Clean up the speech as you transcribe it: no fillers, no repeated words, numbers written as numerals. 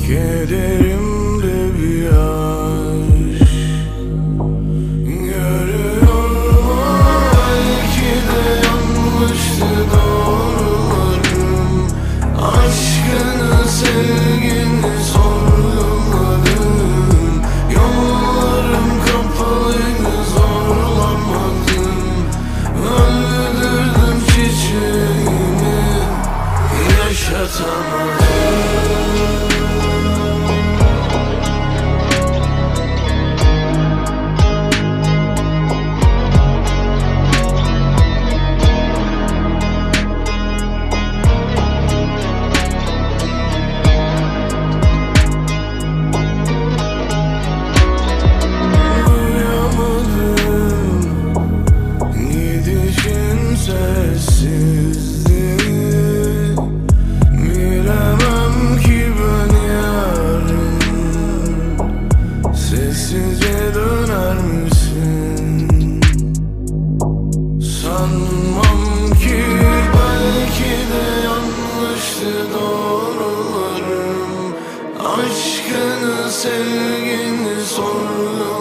Kederimde bir yaş görüyorum. Belki de yanlıştı doğrularım. Aşkını, sevgini sorguladım. Yollarım kapalıydı, zorlamadım. Öldürdüm çiçeğimi, yaşatamadım. Sessizliği bilemem ki ben yarın. Sessizce döner misin? Sanmam ki, belki de yanlıştı doğrularım. Aşkını, sevgini sorguladım.